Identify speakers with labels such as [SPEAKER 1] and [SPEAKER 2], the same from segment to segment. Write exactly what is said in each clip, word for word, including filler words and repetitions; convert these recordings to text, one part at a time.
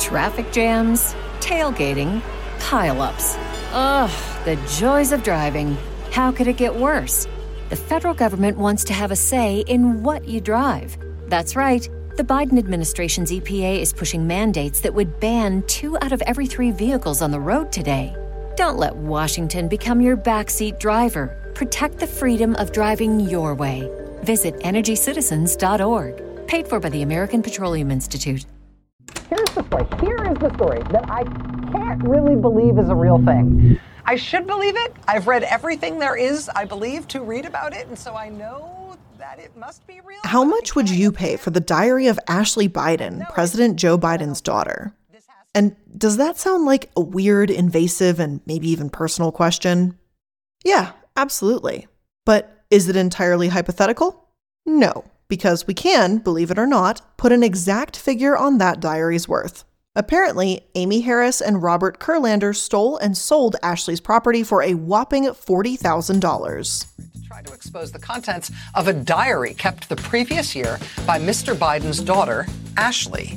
[SPEAKER 1] Traffic jams, tailgating, pile-ups. Ugh, the joys of driving. How could it get worse? The federal government wants to have a say in what you drive. That's right. The Biden administration's E P A is pushing mandates that would ban two out of every three vehicles on the road today. Don't let Washington become your backseat driver. Protect the freedom of driving your way. Visit energy citizens dot org. Paid for by the American Petroleum Institute.
[SPEAKER 2] Here's the story. Here is the story that I can't really believe is a real thing. I should believe it. I've read everything there is, I believe, to read about it, and so I know that it must be real.
[SPEAKER 3] How much would you pay for the diary of Ashley Biden, President Joe Biden's daughter? And does that sound like a weird, invasive, and maybe even personal question? Yeah, absolutely. But is it entirely hypothetical? No, because we can, believe it or not, put an exact figure on that diary's worth. Apparently, Amy Harris and Robert Kurlander stole and sold Ashley's property for a whopping forty thousand dollars.
[SPEAKER 2] Try to expose the contents of a diary kept the previous year by Mister Biden's daughter, Ashley.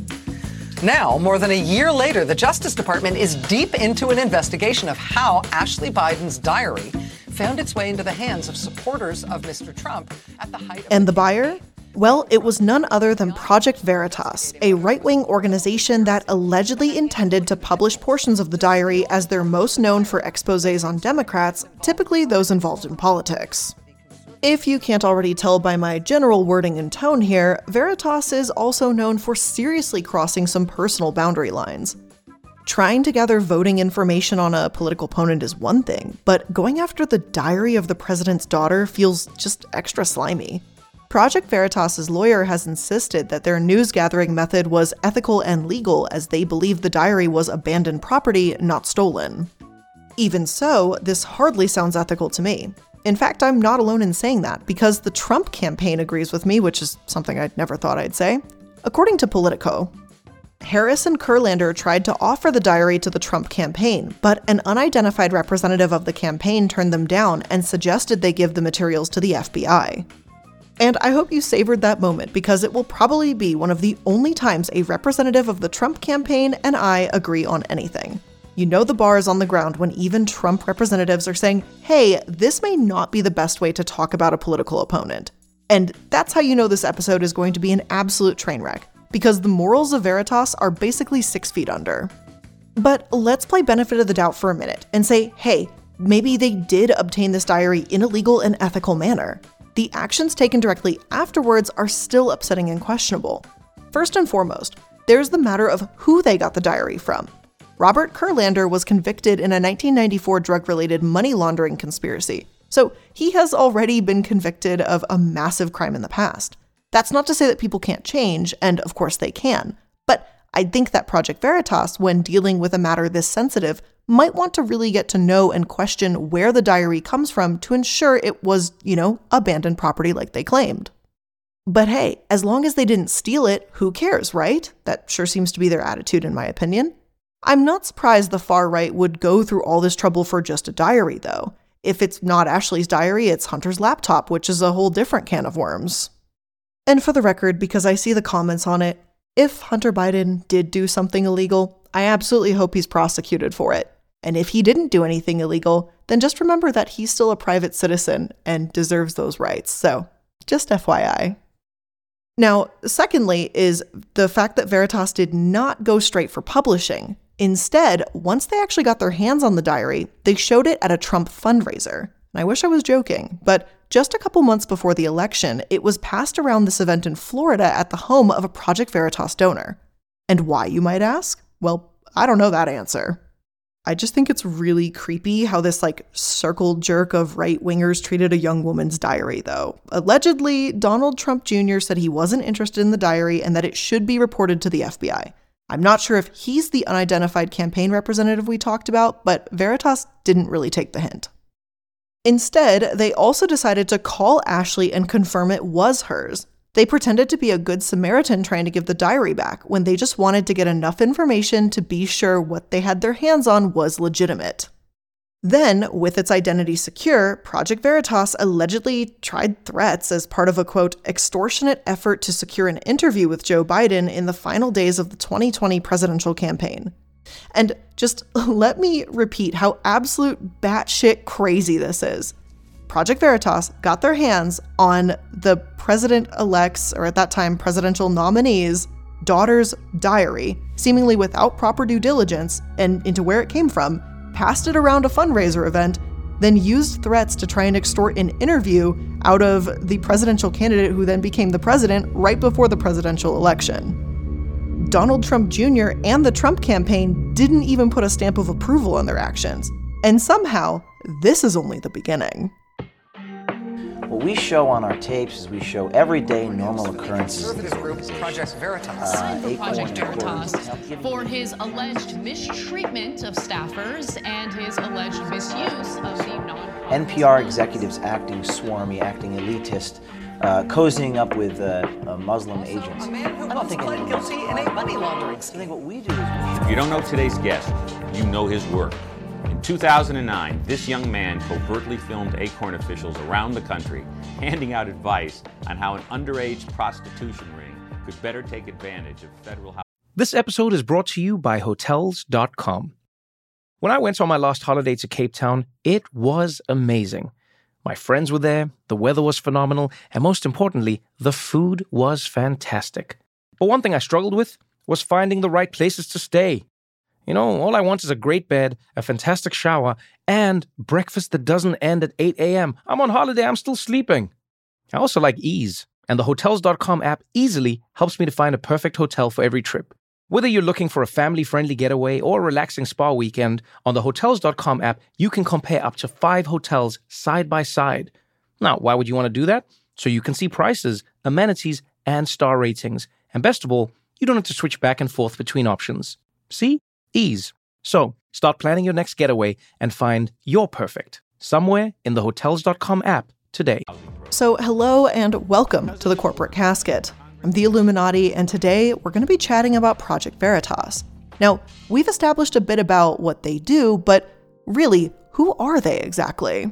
[SPEAKER 2] Now, more than a year later, the Justice Department is deep into an investigation of how Ashley Biden's diary found its way into the hands of supporters of Mister Trump at the height of...
[SPEAKER 3] And the buyer? Well, it was none other than Project Veritas, a right-wing organization that allegedly intended to publish portions of the diary as they're most known for exposés on Democrats, typically those involved in politics. If you can't already tell by my general wording and tone here, Veritas is also known for seriously crossing some personal boundary lines. Trying to gather voting information on a political opponent is one thing, but going after the diary of the president's daughter feels just extra slimy. Project Veritas's lawyer has insisted that their news-gathering method was ethical and legal as they believe the diary was abandoned property, not stolen. Even so, this hardly sounds ethical to me. In fact, I'm not alone in saying that, because the Trump campaign agrees with me, which is something I'd never thought I'd say. According to Politico, Harris and Kurlander tried to offer the diary to the Trump campaign, but an unidentified representative of the campaign turned them down and suggested they give the materials to the F B I. And I hope you savored that moment, because it will probably be one of the only times a representative of the Trump campaign and I agree on anything. You know the bar is on the ground when even Trump representatives are saying, hey, this may not be the best way to talk about a political opponent. And that's how you know this episode is going to be an absolute train wreck, because the morals of Veritas are basically six feet under. But let's play benefit of the doubt for a minute and say, hey, maybe they did obtain this diary in a legal and ethical manner. The actions taken directly afterwards are still upsetting and questionable. First and foremost, there's the matter of who they got the diary from. Robert Kurlander was convicted in a nineteen ninety-four drug-related money laundering conspiracy, so he has already been convicted of a massive crime in the past. That's not to say that people can't change, and of course they can, but I think that Project Veritas, when dealing with a matter this sensitive, might want to really get to know and question where the diary comes from to ensure it was, you know, abandoned property like they claimed. But hey, as long as they didn't steal it, who cares, right? That sure seems to be their attitude, in my opinion. I'm not surprised the far right would go through all this trouble for just a diary, though. If it's not Ashley's diary, it's Hunter's laptop, which is a whole different can of worms. And for the record, because I see the comments on it, if Hunter Biden did do something illegal, I absolutely hope he's prosecuted for it. And if he didn't do anything illegal, then just remember that he's still a private citizen and deserves those rights. So, just F Y I. Now, secondly, is the fact that Veritas did not go straight for publishing. Instead, once they actually got their hands on the diary, they showed it at a Trump fundraiser. And I wish I was joking, but just a couple months before the election, it was passed around this event in Florida at the home of a Project Veritas donor. And why, you might ask? Well, I don't know that answer. I just think it's really creepy how this, like, circle jerk of right-wingers treated a young woman's diary, though. Allegedly, Donald Trump Junior said he wasn't interested in the diary and that it should be reported to the F B I. I'm not sure if he's the unidentified campaign representative we talked about, but Veritas didn't really take the hint. Instead, they also decided to call Ashley and confirm it was hers. They pretended to be a good Samaritan trying to give the diary back when they just wanted to get enough information to be sure what they had their hands on was legitimate. Then, with its identity secure, Project Veritas allegedly tried threats as part of a, quote, extortionate effort to secure an interview with Joe Biden in the final days of the twenty twenty presidential campaign. And just let me repeat how absolute batshit crazy this is. Project Veritas got their hands on the president-elect's, or at that time, presidential nominee's, daughter's diary, seemingly without proper due diligence, and into where it came from, passed it around a fundraiser event, then used threats to try and extort an interview out of the presidential candidate who then became the president right before the presidential election. Donald Trump Junior and the Trump campaign didn't even put a stamp of approval on their actions. And somehow, this is only the beginning.
[SPEAKER 4] What we show on our tapes is we show everyday normal occurrences.
[SPEAKER 2] Conservative group Project Veritas.
[SPEAKER 4] Uh,
[SPEAKER 5] for Project
[SPEAKER 4] Acorn
[SPEAKER 5] Veritas for his alleged mistreatment of staffers and his alleged misuse of the non
[SPEAKER 4] N P R executives acting swarmy, acting elitist, uh, cozying up with uh, uh, Muslim agents.
[SPEAKER 2] A man who
[SPEAKER 4] I don't
[SPEAKER 2] once
[SPEAKER 4] think
[SPEAKER 2] pled
[SPEAKER 4] anyone-
[SPEAKER 2] guilty in a money laundering
[SPEAKER 4] I
[SPEAKER 2] scheme.
[SPEAKER 4] think what we do is
[SPEAKER 6] If you don't know today's guest, you know his work. In two thousand nine, this young man covertly filmed Acorn officials around the country handing out advice on how an underage prostitution ring could better take advantage of federal housing.
[SPEAKER 7] This episode is brought to you by Hotels dot com. When I went on my last holiday to Cape Town, it was amazing. My friends were there, the weather was phenomenal, and most importantly, the food was fantastic. But one thing I struggled with was finding the right places to stay. You know, all I want is a great bed, a fantastic shower, and breakfast that doesn't end at eight a.m. I'm on holiday, I'm still sleeping. I also like ease, and the Hotels dot com app easily helps me to find a perfect hotel for every trip. Whether you're looking for a family-friendly getaway or a relaxing spa weekend, on the Hotels dot com app, you can compare up to five hotels side by side. Now, why would you want to do that? So you can see prices, amenities, and star ratings. And best of all, you don't have to switch back and forth between options. See? Ease. So, start planning your next getaway and find your perfect somewhere in the Hotels dot com app today.
[SPEAKER 3] So, hello and welcome to the Corporate Casket. I'm the Illuminati, and today we're going to be chatting about Project Veritas. Now, we've established a bit about what they do, but really, who are they exactly?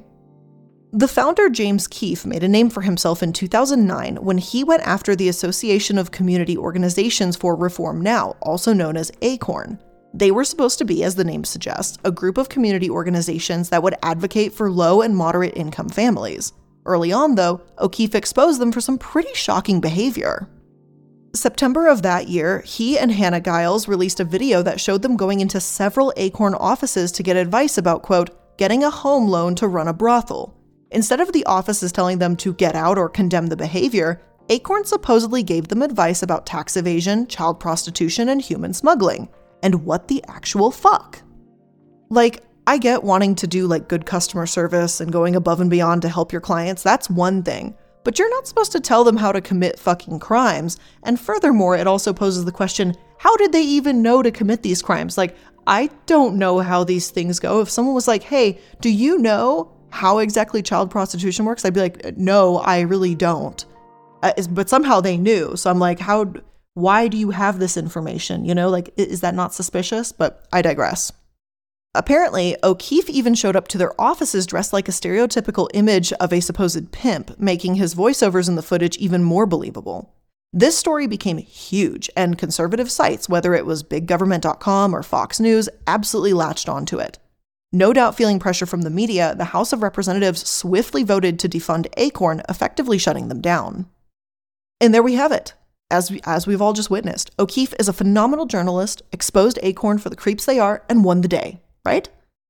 [SPEAKER 3] The founder, James Keefe, made a name for himself in two thousand nine when he went after the Association of Community Organizations for Reform Now, also known as ACORN. They were supposed to be, as the name suggests, a group of community organizations that would advocate for low and moderate income families. Early on, though, O'Keefe exposed them for some pretty shocking behavior. September of that year, he and Hannah Giles released a video that showed them going into several ACORN offices to get advice about, quote, getting a home loan to run a brothel. Instead of the offices telling them to get out or condemn the behavior, ACORN supposedly gave them advice about tax evasion, child prostitution, and human smuggling. And what the actual fuck? Like, I get wanting to do like good customer service and going above and beyond to help your clients, that's one thing. But you're not supposed to tell them how to commit fucking crimes. And furthermore, it also poses the question, how did they even know to commit these crimes? Like, I don't know how these things go. If someone was like, hey, do you know how exactly child prostitution works? I'd be like, no, I really don't. Uh, but somehow they knew. So I'm like, how... Why do you have this information? You know, like, is that not suspicious? But I digress. Apparently, O'Keefe even showed up to their offices dressed like a stereotypical image of a supposed pimp, making his voiceovers in the footage even more believable. This story became huge, and conservative sites, whether it was big government dot com or Fox News, absolutely latched onto it. No doubt feeling pressure from the media, the House of Representatives swiftly voted to defund ACORN, effectively shutting them down. And there we have it. As, we, as we've all just witnessed, O'Keefe is a phenomenal journalist, exposed ACORN for the creeps they are, and won the day, right?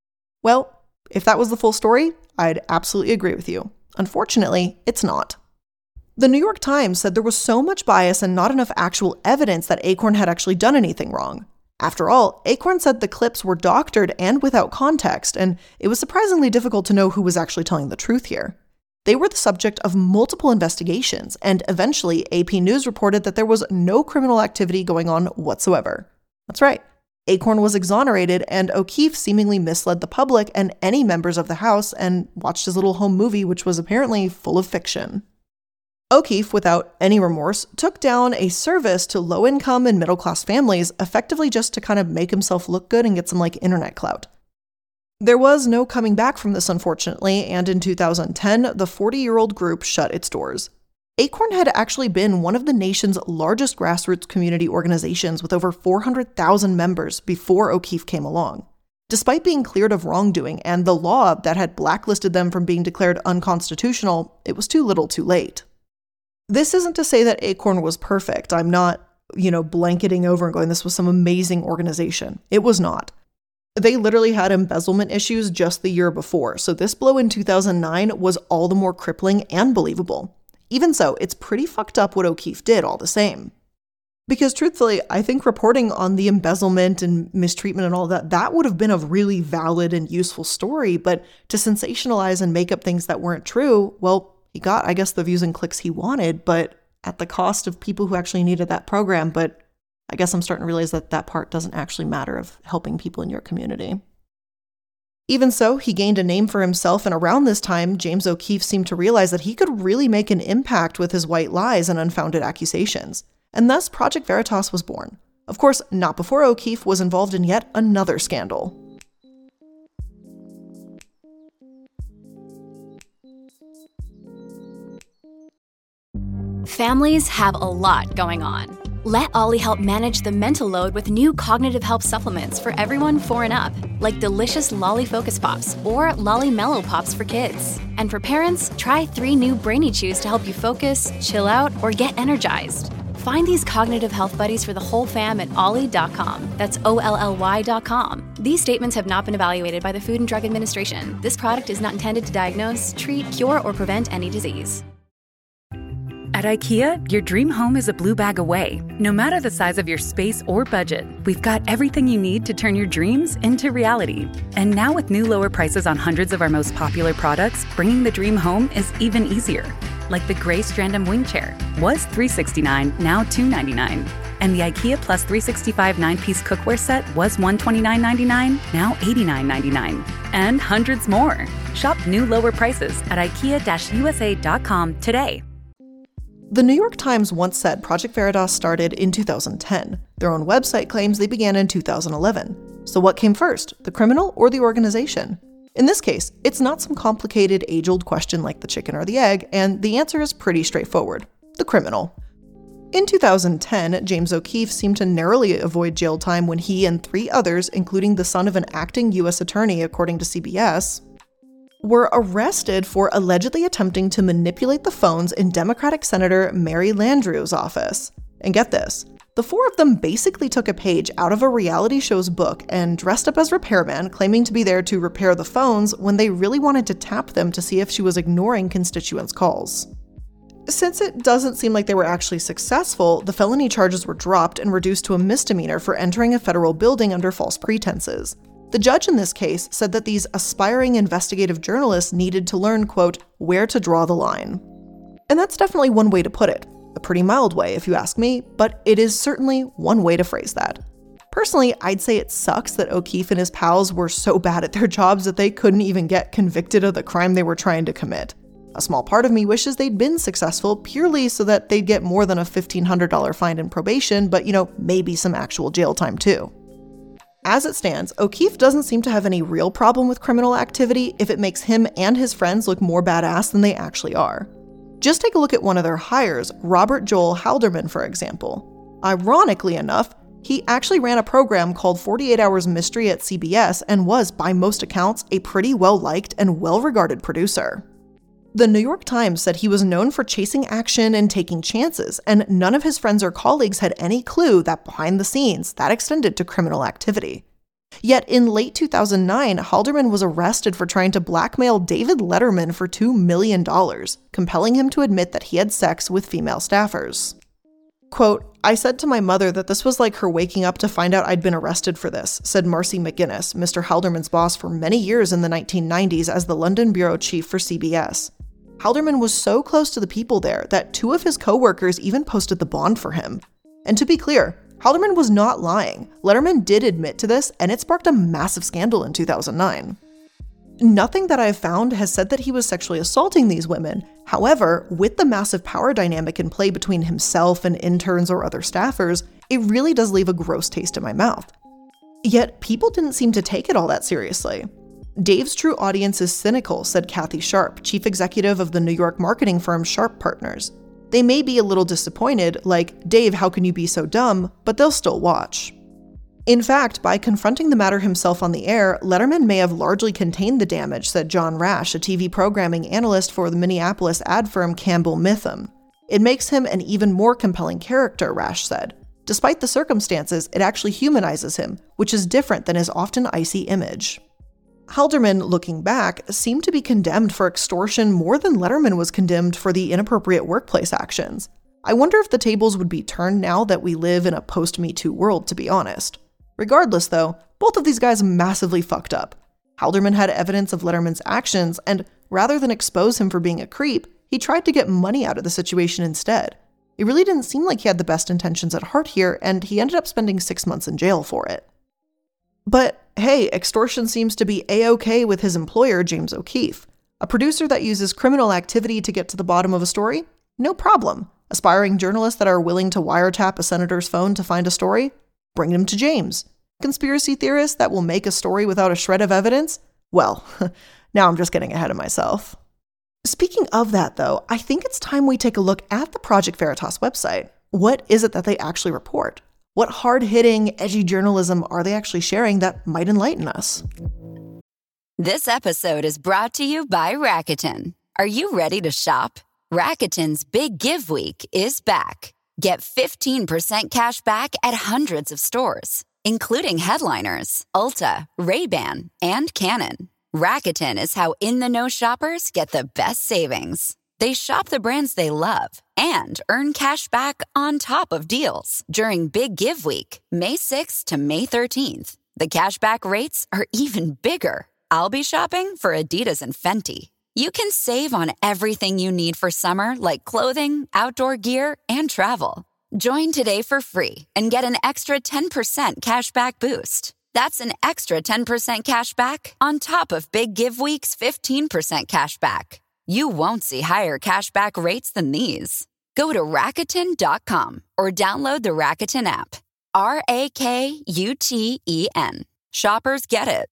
[SPEAKER 3] Well, if that was the full story, I'd absolutely agree with you. Unfortunately, it's not. The New York Times said there was so much bias and not enough actual evidence that ACORN had actually done anything wrong. After all, ACORN said the clips were doctored and without context, and it was surprisingly difficult to know who was actually telling the truth here. They were the subject of multiple investigations, and eventually A P News reported that there was no criminal activity going on whatsoever. That's right. ACORN was exonerated, and O'Keefe seemingly misled the public and any members of the House and watched his little home movie, which was apparently full of fiction. O'Keefe, without any remorse, took down a service to low-income and middle-class families, effectively just to kind of make himself look good and get some, like, internet clout. There was no coming back from this, unfortunately, and in two thousand ten, the forty-year-old group shut its doors. Acorn had actually been one of the nation's largest grassroots community organizations with over four hundred thousand members before O'Keefe came along. Despite being cleared of wrongdoing and the law that had blacklisted them from being declared unconstitutional, it was too little too late. This isn't to say that Acorn was perfect. I'm not, you know, blanketing over and going, this was some amazing organization. It was not. They literally had embezzlement issues just the year before, so this blow in two thousand nine was all the more crippling and believable. Even so, it's pretty fucked up what O'Keefe did all the same. Because truthfully, I think reporting on the embezzlement and mistreatment and all that, that would have been a really valid and useful story, but to sensationalize and make up things that weren't true, well, he got, I guess, the views and clicks he wanted, but at the cost of people who actually needed that program. But I guess I'm starting to realize that that part doesn't actually matter of helping people in your community. Even so, he gained a name for himself, and around this time, James O'Keefe seemed to realize that he could really make an impact with his white lies and unfounded accusations. And thus, Project Veritas was born. Of course, not before O'Keefe was involved in yet another scandal.
[SPEAKER 8] Families have a lot going on. Let Ollie help manage the mental load with new cognitive help supplements for everyone four and up, like delicious Lolly Focus Pops or Lolly Mellow Pops for kids. And for parents, try three new Brainy Chews to help you focus, chill out, or get energized. Find these cognitive health buddies for the whole fam at ollie dot com. That's O L L Y dot com. These statements have not been evaluated by the Food and Drug Administration. This product is not intended to diagnose, treat, cure, or prevent any disease.
[SPEAKER 9] At IKEA, your dream home is a blue bag away. No matter the size of your space or budget, we've got everything you need to turn your dreams into reality. And now with new lower prices on hundreds of our most popular products, bringing the dream home is even easier. Like the gray Strandom wing chair, was three hundred sixty-nine dollars, now two hundred ninety-nine dollars. And the IKEA Plus three sixty-five nine-piece cookware set was one hundred twenty-nine dollars and ninety-nine cents, now eighty-nine dollars and ninety-nine cents. And hundreds more. Shop new lower prices at ikea U S A dot com today.
[SPEAKER 3] The New York Times once said Project Veritas started in two thousand ten. Their own website claims they began in two thousand eleven. So what came first, the criminal or the organization? In this case, it's not some complicated age-old question like the chicken or the egg, and the answer is pretty straightforward: the criminal. In two thousand ten, James O'Keefe seemed to narrowly avoid jail time when he and three others, including the son of an acting U S attorney according to C B S, were arrested for allegedly attempting to manipulate the phones in Democratic Senator Mary Landrieu's office. And get this, the four of them basically took a page out of a reality show's book and dressed up as repairmen, claiming to be there to repair the phones when they really wanted to tap them to see if she was ignoring constituents' calls. Since it doesn't seem like they were actually successful, the felony charges were dropped and reduced to a misdemeanor for entering a federal building under false pretenses. The judge in this case said that these aspiring investigative journalists needed to learn, quote, where to draw the line. And that's definitely one way to put it. A pretty mild way, if you ask me, but it is certainly one way to phrase that. Personally, I'd say it sucks that O'Keefe and his pals were so bad at their jobs that they couldn't even get convicted of the crime they were trying to commit. A small part of me wishes they'd been successful purely so that they'd get more than a fifteen hundred dollars fine and probation, but, you know, maybe some actual jail time too. As it stands, O'Keefe doesn't seem to have any real problem with criminal activity if it makes him and his friends look more badass than they actually are. Just take a look at one of their hires, Robert Joel Halderman, for example. Ironically enough, he actually ran a program called forty-eight hours Mystery at C B S and was, by most accounts, a pretty well-liked and well-regarded producer. The New York Times said he was known for chasing action and taking chances, and none of his friends or colleagues had any clue that behind the scenes, that extended to criminal activity. Yet in late two thousand nine, Halderman was arrested for trying to blackmail David Letterman for two million dollars, compelling him to admit that he had sex with female staffers. Quote, I said to my mother that this was like her waking up to find out I'd been arrested for this, said Marcy McGuinness, Mister Halderman's boss for many years in the nineteen nineties as the London bureau chief for C B S. Halderman was so close to the people there that two of his co-workers even posted the bond for him. And to be clear, Halderman was not lying. Letterman did admit to this, and it sparked a massive scandal in two thousand nine. Nothing that I've found has said that he was sexually assaulting these women. However, with the massive power dynamic in play between himself and interns or other staffers, it really does leave a gross taste in my mouth. Yet, people didn't seem to take it all that seriously. Dave's true audience is cynical, said Kathy Sharp, chief executive of the New York marketing firm Sharp Partners. They may be a little disappointed, like, Dave, how can you be so dumb? But they'll still watch. In fact, by confronting the matter himself on the air, Letterman may have largely contained the damage, said John Rash, a T V programming analyst for the Minneapolis ad firm Campbell Mitham. It makes him an even more compelling character, Rash said. Despite the circumstances, it actually humanizes him, which is different than his often icy image. Halderman, looking back, seemed to be condemned for extortion more than Letterman was condemned for the inappropriate workplace actions. I wonder if the tables would be turned now that we live in a post-Me Too world, to be honest. Regardless, though, both of these guys massively fucked up. Halderman had evidence of Letterman's actions, and rather than expose him for being a creep, he tried to get money out of the situation instead. It really didn't seem like he had the best intentions at heart here, and he ended up spending six months in jail for it. But hey, extortion seems to be a-okay with his employer, James O'Keefe. A producer that uses criminal activity to get to the bottom of a story? No problem. Aspiring journalists that are willing to wiretap a senator's phone to find a story? Bring them to James. Conspiracy theorists that will make a story without a shred of evidence? Well, now I'm just getting ahead of myself. Speaking of that, though, I think it's time we take a look at the Project Veritas website. What is it that they actually report? What hard-hitting, edgy journalism are they actually sharing that might enlighten us?
[SPEAKER 10] This episode is brought to you by Rakuten. Are you ready to shop? Rakuten's Big Give Week is back. Get fifteen percent cash back at hundreds of stores, including headliners, Ulta, Ray-Ban, and Canon. Rakuten is how in-the-know shoppers get the best savings. They shop the brands they love and earn cash back on top of deals during Big Give Week, May sixth to May thirteenth. The cashback rates are even bigger. I'll be shopping for Adidas and Fenty. You can save on everything you need for summer, like clothing, outdoor gear, and travel. Join today for free and get an extra ten percent cashback boost. That's an extra ten percent cashback on top of Big Give Week's fifteen percent cashback. You won't see higher cashback rates than these. Go to Rakuten dot com or download the Rakuten app. R A K U T E N. Shoppers get it.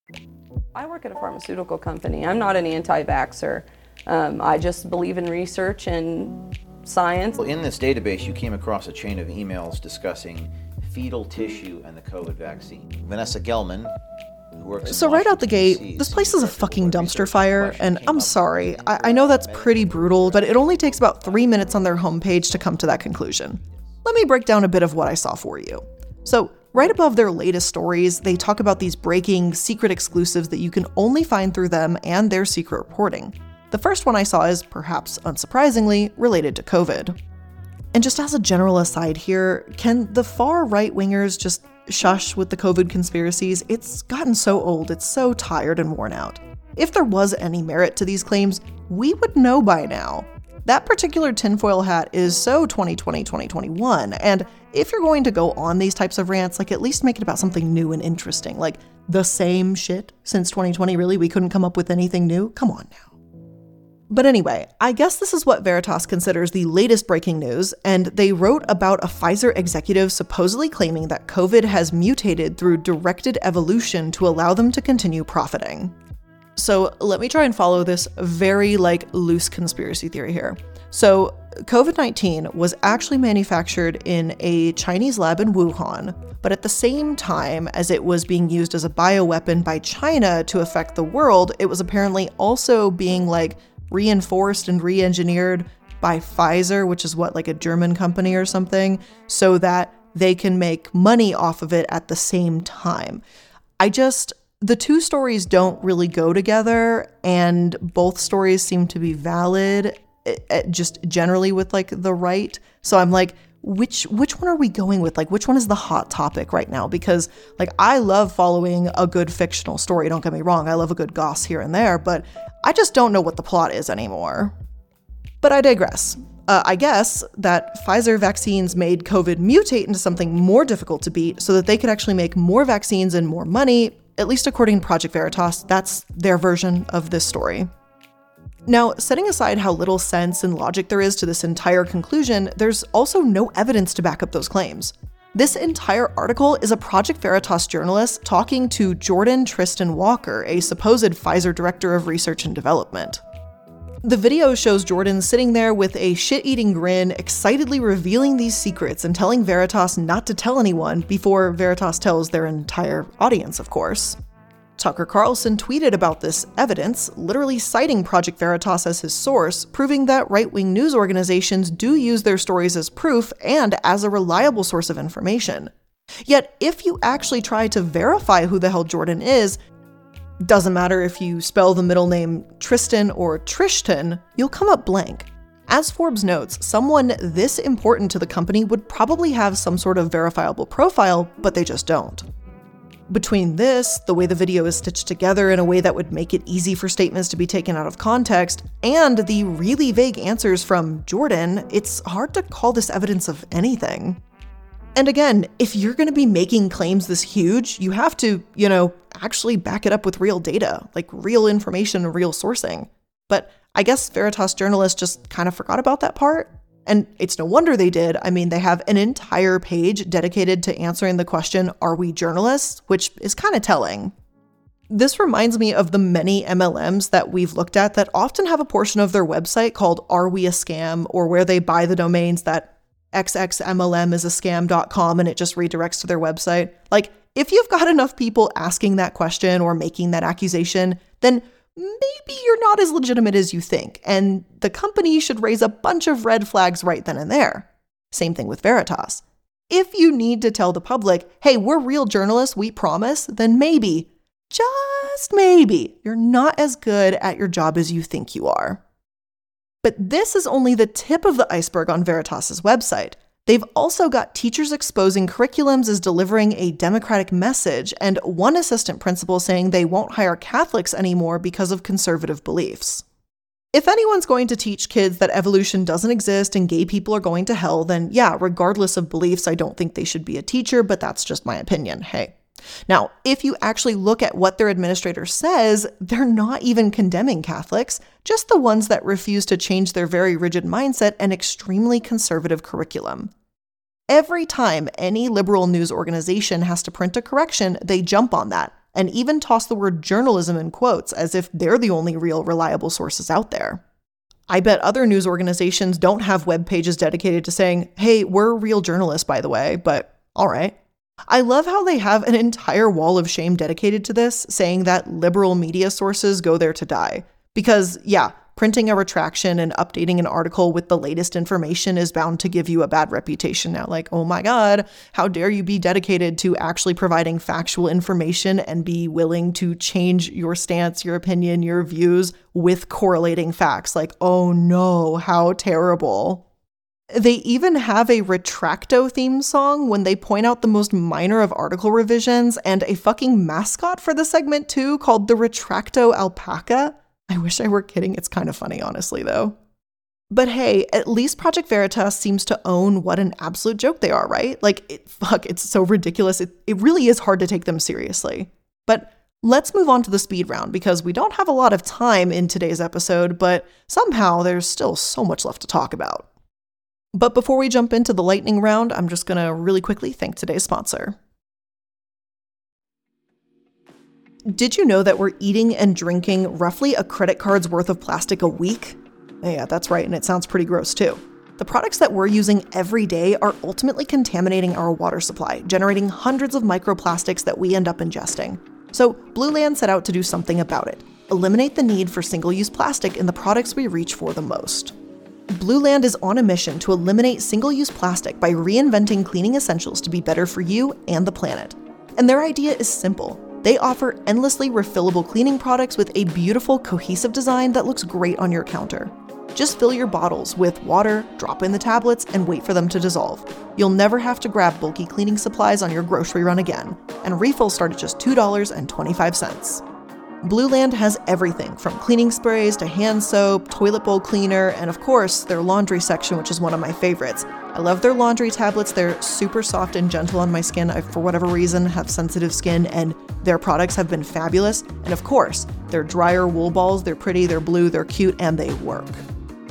[SPEAKER 11] I work at a pharmaceutical company. I'm not an anti-vaxxer. Um, I just believe in research and science.
[SPEAKER 4] In this database, you came across a chain of emails discussing fetal tissue and the COVID vaccine. Vanessa Gelman, who works
[SPEAKER 3] So right out the gate, this place is a fucking dumpster fire, and I'm sorry, I, I know that's pretty brutal, but it only takes about three minutes on their homepage to come to that conclusion. Let me break down a bit of what I saw for you. So, right above their latest stories, they talk about these breaking, secret exclusives that you can only find through them and their secret reporting. The first one I saw is, perhaps unsurprisingly, related to COVID. And just as a general aside here, can the far right-wingers just shush with the COVID conspiracies? It's gotten so old, it's so tired and worn out. If there was any merit to these claims, we would know by now. That particular tinfoil hat is so twenty twenty, twenty twenty-one, and if you're going to go on these types of rants, like at least make it about something new and interesting, like the same shit since twenty twenty, really? We couldn't come up with anything new? Come on now. But anyway, I guess this is what Veritas considers the latest breaking news, and they wrote about a Pfizer executive supposedly claiming that COVID has mutated through directed evolution to allow them to continue profiting. So let me try and follow this very like loose conspiracy theory here. So COVID nineteen was actually manufactured in a Chinese lab in Wuhan, but at the same time as it was being used as a bioweapon by China to affect the world, it was apparently also being like reinforced and re-engineered by Pfizer, which is what, like a German company or something, so that they can make money off of it at the same time. I just... The two stories don't really go together, and both stories seem to be valid, just generally with like the right. So I'm like, which which one are we going with? Like, which one is the hot topic right now? Because like, I love following a good fictional story. Don't get me wrong. I love a good goss here and there, but I just don't know what the plot is anymore. But I digress. Uh, I guess that Pfizer vaccines made COVID mutate into something more difficult to beat so that they could actually make more vaccines and more money. At least according to Project Veritas, that's their version of this story. Now, setting aside how little sense and logic there is to this entire conclusion, there's also no evidence to back up those claims. This entire article is a Project Veritas journalist talking to Jordan Tristan Walker, a supposed Pfizer director of research and development. The video shows Jordan sitting there with a shit-eating grin, excitedly revealing these secrets and telling Veritas not to tell anyone before Veritas tells their entire audience, of course. Tucker Carlson tweeted about this evidence, literally citing Project Veritas as his source, proving that right-wing news organizations do use their stories as proof and as a reliable source of information. Yet, if you actually try to verify who the hell Jordan is, doesn't matter if you spell the middle name Tristan or Trishtan, you'll come up blank. As Forbes notes, someone this important to the company would probably have some sort of verifiable profile, but they just don't. Between this, the way the video is stitched together in a way that would make it easy for statements to be taken out of context, and the really vague answers from Jordan, it's hard to call this evidence of anything. And again, if you're going to be making claims this huge, you have to, you know, actually back it up with real data, like real information and real sourcing. But I guess Veritas journalists just kind of forgot about that part. And it's no wonder they did. I mean, they have an entire page dedicated to answering the question, are we journalists? Which is kind of telling. This reminds me of the many M L Ms that we've looked at that often have a portion of their website called Are We a Scam? Or where they buy the domains that X X M L M is a scam dot com and it just redirects to their website. Like, if you've got enough people asking that question or making that accusation, then maybe you're not as legitimate as you think, and the company should raise a bunch of red flags right then and there. Same thing with Veritas. If you need to tell the public, hey, we're real journalists, we promise, then maybe, just maybe, you're not as good at your job as you think you are. But this is only the tip of the iceberg on Veritas's website. They've also got teachers exposing curriculums as delivering a democratic message, and one assistant principal saying they won't hire Catholics anymore because of conservative beliefs. If anyone's going to teach kids that evolution doesn't exist and gay people are going to hell, then yeah, regardless of beliefs, I don't think they should be a teacher, but that's just my opinion, hey. Now, if you actually look at what their administrator says, they're not even condemning Catholics, just the ones that refuse to change their very rigid mindset and extremely conservative curriculum. Every time any liberal news organization has to print a correction, they jump on that, and even toss the word journalism in quotes as if they're the only real reliable sources out there. I bet other news organizations don't have web pages dedicated to saying, hey, we're real journalists, by the way, but all right. I love how they have an entire wall of shame dedicated to this, saying that liberal media sources go there to die. Because, yeah, printing a retraction and updating an article with the latest information is bound to give you a bad reputation now. Like, oh my God, how dare you be dedicated to actually providing factual information and be willing to change your stance, your opinion, your views with correlating facts. Like, oh no, how terrible. They even have a Retracto theme song when they point out the most minor of article revisions, and a fucking mascot for the segment too called the Retracto Alpaca. I wish I were kidding. It's kind of funny, honestly, though. But hey, at least Project Veritas seems to own what an absolute joke they are, right? Like, it, fuck, it's so ridiculous. It, it really is hard to take them seriously. But let's move on to the speed round, because we don't have a lot of time in today's episode, but somehow there's still so much left to talk about. But before we jump into the lightning round, I'm just going to really quickly thank today's sponsor. Did you know that we're eating and drinking roughly a credit card's worth of plastic a week? Yeah, that's right, and it sounds pretty gross too. The products that we're using every day are ultimately contaminating our water supply, generating hundreds of microplastics that we end up ingesting. So Blueland set out to do something about it, eliminate the need for single-use plastic in the products we reach for the most. Blueland is on a mission to eliminate single-use plastic by reinventing cleaning essentials to be better for you and the planet. And their idea is simple. They offer endlessly refillable cleaning products with a beautiful, cohesive design that looks great on your counter. Just fill your bottles with water, drop in the tablets, and wait for them to dissolve. You'll never have to grab bulky cleaning supplies on your grocery run again, and refills start at just two dollars and twenty-five cents. Blueland has everything from cleaning sprays to hand soap, toilet bowl cleaner, and of course, their laundry section, which is one of my favorites. I love their laundry tablets. They're super soft and gentle on my skin. I, for whatever reason, have sensitive skin, and their products have been fabulous. And of course, their dryer wool balls, they're pretty, they're blue, they're cute, and they work.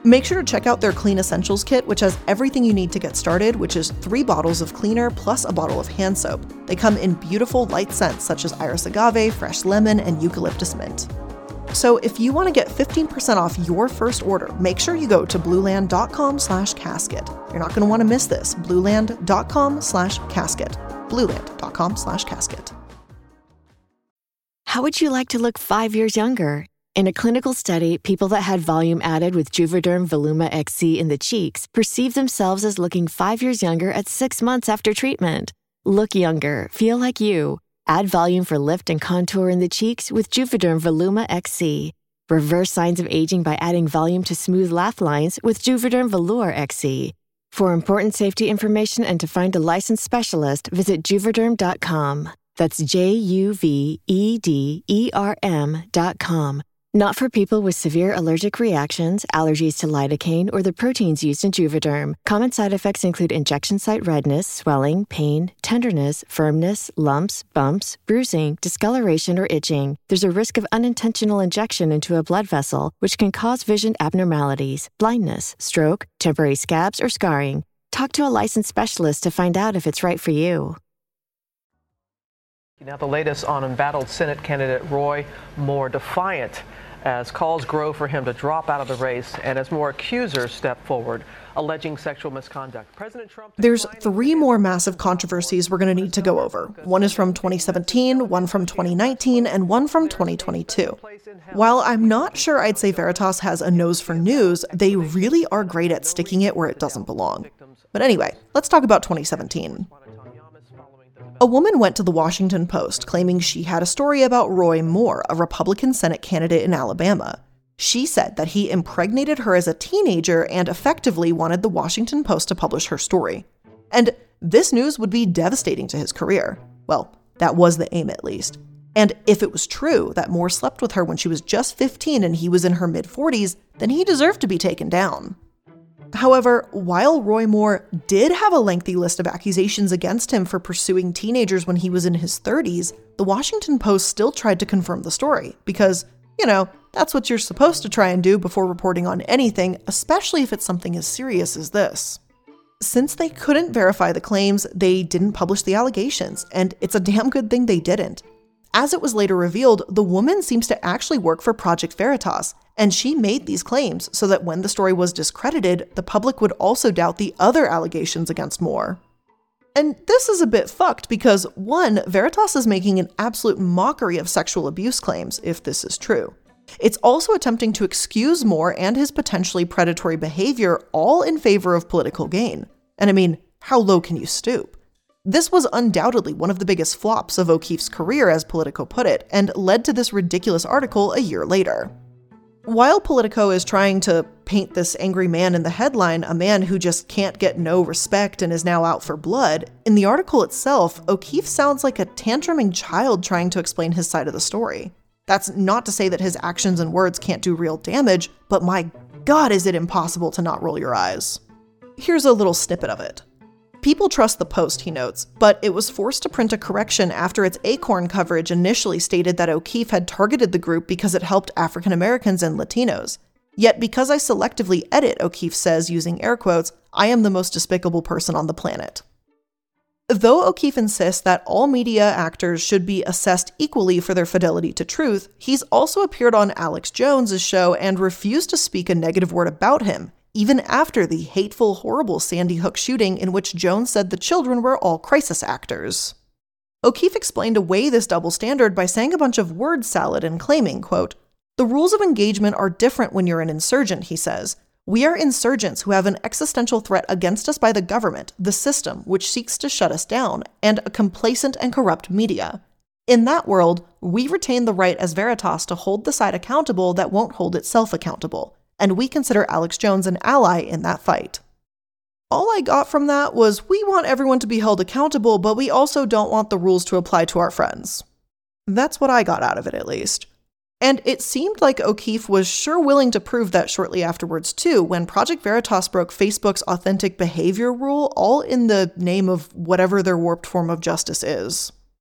[SPEAKER 3] Make sure to check out their Clean Essentials kit, which has everything you need to get started, which is three bottles of cleaner plus a bottle of hand soap. They come in beautiful light scents such as iris agave, fresh lemon, and eucalyptus mint. So if you want to get fifteen percent off your first order, make sure you go to blueland.com slash casket. You're not going to want to miss this. blueland.com slash casket. blueland.com slash casket.
[SPEAKER 12] How would you like to look five years younger? In a clinical study, people that had volume added with Juvederm Voluma X C in the cheeks perceived themselves as looking five years younger at six months after treatment. Look younger, feel like you. Add volume for lift and contour in the cheeks with Juvederm Voluma X C. Reverse signs of aging by adding volume to smooth laugh lines with Juvederm Volure X C. For important safety information and to find a licensed specialist, visit juvederm dot com. That's J U V E D E R M dot com. Not for people with severe allergic reactions, allergies to lidocaine, or the proteins used in Juvederm. Common side effects include injection site redness, swelling, pain, tenderness, firmness, lumps, bumps, bruising, discoloration, or itching. There's a risk of unintentional injection into a blood vessel, which can cause vision abnormalities, blindness, stroke, temporary scabs, or scarring. Talk to a licensed specialist to find out if it's right for you.
[SPEAKER 13] Now the latest on embattled Senate candidate Roy Moore, defiant as calls grow for him to drop out of the race and as more accusers step forward alleging sexual misconduct. President Trump.
[SPEAKER 3] There's three more massive controversies we're going to need to go over. One is from twenty seventeen, one from twenty nineteen, and one from twenty twenty-two. While I'm not sure I'd say Veritas has a nose for news, they really are great at sticking it where it doesn't belong. But anyway, let's talk about twenty seventeen. A woman went to the Washington Post claiming she had a story about Roy Moore, a Republican Senate candidate in Alabama. She said that he impregnated her as a teenager and effectively wanted the Washington Post to publish her story. And this news would be devastating to his career. Well, that was the aim at least. And if it was true that Moore slept with her when she was just fifteen and he was in her mid-forties, then he deserved to be taken down. However, while Roy Moore did have a lengthy list of accusations against him for pursuing teenagers when he was in his thirties, the Washington Post still tried to confirm the story because, you know, that's what you're supposed to try and do before reporting on anything, especially if it's something as serious as this. Since they couldn't verify the claims, they didn't publish the allegations, and it's a damn good thing they didn't. As it was later revealed, the woman seems to actually work for Project Veritas, and she made these claims so that when the story was discredited, the public would also doubt the other allegations against Moore. And this is a bit fucked because, one, Veritas is making an absolute mockery of sexual abuse claims, if this is true. It's also attempting to excuse Moore and his potentially predatory behavior, all in favor of political gain. And I mean, how low can you stoop? This was undoubtedly one of the biggest flops of O'Keefe's career, as Politico put it, and led to this ridiculous article a year later. While Politico is trying to paint this angry man in the headline, a man who just can't get no respect and is now out for blood, in the article itself, O'Keefe sounds like a tantruming child trying to explain his side of the story. That's not to say that his actions and words can't do real damage, but my God, is it impossible to not roll your eyes. Here's a little snippet of it. People trust the Post, he notes, but it was forced to print a correction after its Acorn coverage initially stated that O'Keefe had targeted the group because it helped African Americans and Latinos. Yet because I selectively edit, O'Keefe says using air quotes, I am the most despicable person on the planet. Though O'Keefe insists that all media actors should be assessed equally for their fidelity to truth, he's also appeared on Alex Jones' show and refused to speak a negative word about him, even after the hateful, horrible Sandy Hook shooting in which Jones said the children were all crisis actors. O'Keefe explained away this double standard by saying a bunch of word salad and claiming, quote, the rules of engagement are different when you're an insurgent, he says. We are insurgents who have an existential threat against us by the government, the system, which seeks to shut us down, and a complacent and corrupt media. In that world, we retain the right as Veritas to hold the side accountable that won't hold itself accountable. And we consider Alex Jones an ally in that fight. All I got from that was we want everyone to be held accountable, but we also don't want the rules to apply to our friends. That's what I got out of it, at least. And it seemed like O'Keefe was sure willing to prove that shortly afterwards, too, when Project Veritas broke Facebook's authentic behavior rule, all in the name of whatever their warped form of justice is.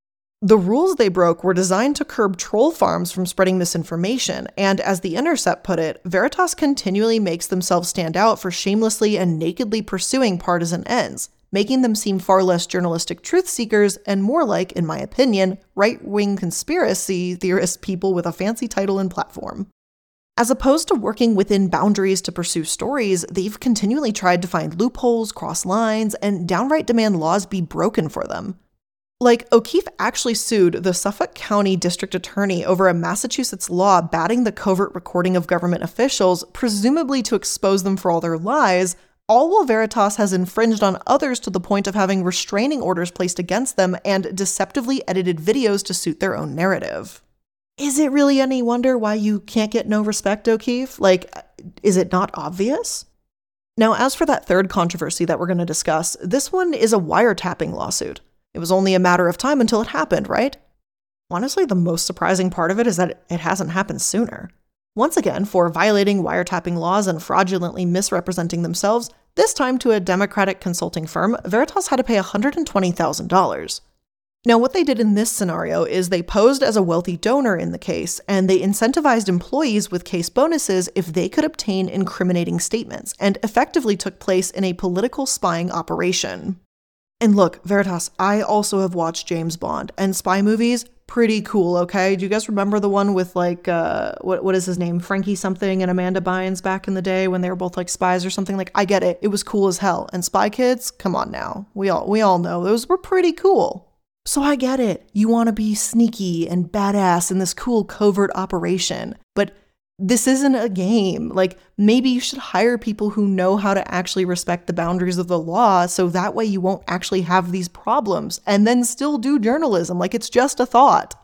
[SPEAKER 3] The rules they broke were designed to curb troll farms from spreading misinformation, and as The Intercept put it, Veritas continually makes themselves stand out for shamelessly and nakedly pursuing partisan ends, making them seem far less journalistic truth seekers and more like, in my opinion, right-wing conspiracy theorist people with a fancy title and platform. As opposed to working within boundaries to pursue stories, they've continually tried to find loopholes, cross lines, and downright demand laws be broken for them. Like, O'Keefe actually sued the Suffolk County District Attorney over a Massachusetts law banning the covert recording of government officials, presumably to expose them for all their lies, all while Veritas has infringed on others to the point of having restraining orders placed against them and deceptively edited videos to suit their own narrative. Is it really any wonder why you can't get no respect, O'Keefe? Like, is it not obvious? Now, as for that third controversy that we're going to discuss, this one is a wiretapping lawsuit. It was only a matter of time until it happened, right? Honestly, the most surprising part of it is that it hasn't happened sooner. Once again, for violating wiretapping laws and fraudulently misrepresenting themselves, this time to a Democratic consulting firm, Veritas had to pay one hundred twenty thousand dollars. Now, what they did in this scenario is they posed as a wealthy donor in the case, and they incentivized employees with case bonuses if they could obtain incriminating statements, and effectively took place in a political spying operation. And look, Veritas, I also have watched James Bond, and spy movies, pretty cool, okay? Do you guys remember the one with, like, uh, what what is his name? Frankie something and Amanda Bynes back in the day when they were both, like, spies or something? Like, I get it. It was cool as hell. And Spy Kids, come on now. We all, we all know those were pretty cool. So I get it. You want to be sneaky and badass in this cool covert operation, but this isn't a game. Like, maybe you should hire people who know how to actually respect the boundaries of the law so that way you won't actually have these problems and then still do journalism. Like, it's just a thought.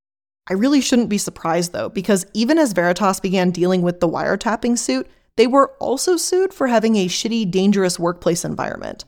[SPEAKER 3] I really shouldn't be surprised though, because even as Veritas began dealing with the wiretapping suit, they were also sued for having a shitty, dangerous workplace environment.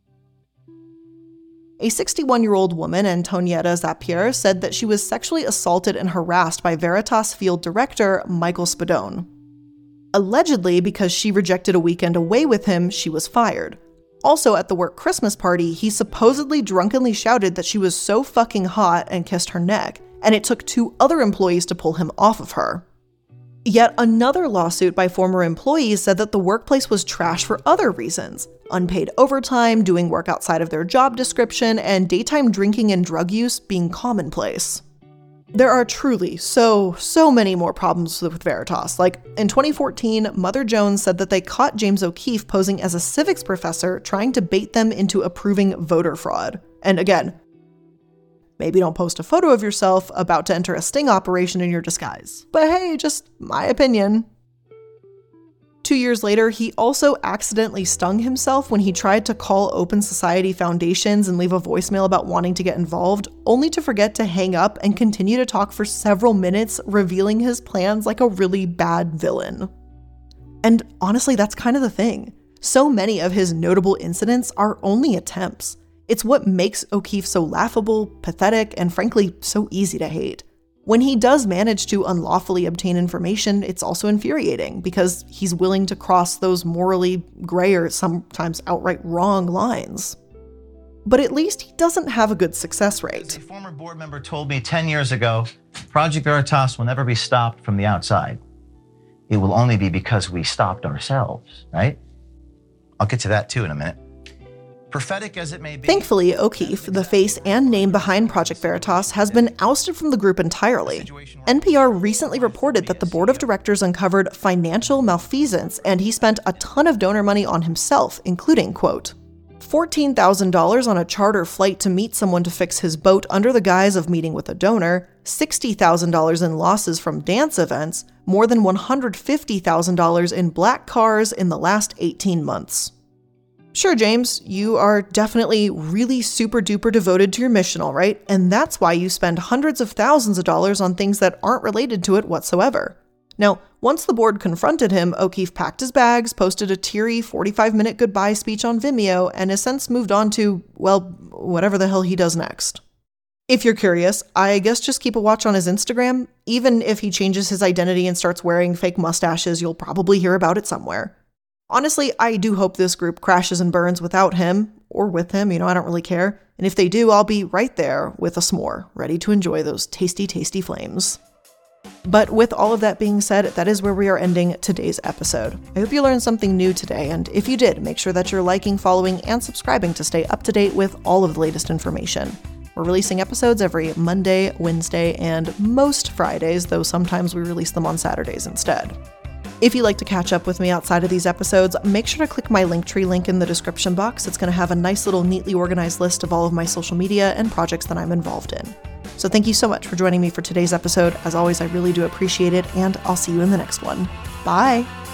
[SPEAKER 3] A sixty-one-year-old woman, Antonietta Zapier, said that she was sexually assaulted and harassed by Veritas field director Michael Spadone. Allegedly, because she rejected a weekend away with him, she was fired. Also, at the work Christmas party, he supposedly drunkenly shouted that she was so fucking hot and kissed her neck, and it took two other employees to pull him off of her. Yet another lawsuit by former employees said that the workplace was trash for other reasons: unpaid overtime, doing work outside of their job description, and daytime drinking and drug use being commonplace. There are truly so, so many more problems with Veritas. Like, in twenty fourteen, Mother Jones said that they caught James O'Keefe posing as a civics professor trying to bait them into approving voter fraud. And again, maybe don't post a photo of yourself about to enter a sting operation in your disguise. But hey, just my opinion. Two years later, he also accidentally stung himself when he tried to call Open Society Foundations and leave a voicemail about wanting to get involved, only to forget to hang up and continue to talk for several minutes, revealing his plans like a really bad villain. And honestly, that's kind of the thing. So many of his notable incidents are only attempts. It's what makes O'Keefe so laughable, pathetic, and frankly, so easy to hate. When he does manage to unlawfully obtain information, it's also infuriating because he's willing to cross those morally gray or sometimes outright wrong lines. But at least he doesn't have a good success rate.
[SPEAKER 14] A former board member told me ten years ago, Project Veritas will never be stopped from the outside. It will only be because we stopped ourselves, right? I'll get to that too in a minute. Prophetic as it may be.
[SPEAKER 3] Thankfully, O'Keefe, the face and name behind Project Veritas, has been ousted from the group entirely. N P R recently reported that the board of directors uncovered financial malfeasance, and he spent a ton of donor money on himself, including, quote, fourteen thousand dollars on a charter flight to meet someone to fix his boat under the guise of meeting with a donor, sixty thousand dollars in losses from dance events, more than one hundred fifty thousand dollars in black cars in the last eighteen months. Sure, James, you are definitely really super duper devoted to your mission, all right? And that's why you spend hundreds of thousands of dollars on things that aren't related to it whatsoever. Now, once the board confronted him, O'Keefe packed his bags, posted a teary forty-five minute goodbye speech on Vimeo, and has since moved on to, well, whatever the hell he does next. If you're curious, I guess just keep a watch on his Instagram. Even if he changes his identity and starts wearing fake mustaches, you'll probably hear about it somewhere. Honestly, I do hope this group crashes and burns without him, or with him, you know, I don't really care. And if they do, I'll be right there with a s'more, ready to enjoy those tasty, tasty flames. But with all of that being said, that is where we are ending today's episode. I hope you learned something new today, and if you did, make sure that you're liking, following, and subscribing to stay up to date with all of the latest information. We're releasing episodes every Monday, Wednesday, and most Fridays, though sometimes we release them on Saturdays instead. If you'd like to catch up with me outside of these episodes, make sure to click my Linktree link in the description box. It's going to have a nice little neatly organized list of all of my social media and projects that I'm involved in. So thank you so much for joining me for today's episode. As always, I really do appreciate it, and I'll see you in the next one. Bye!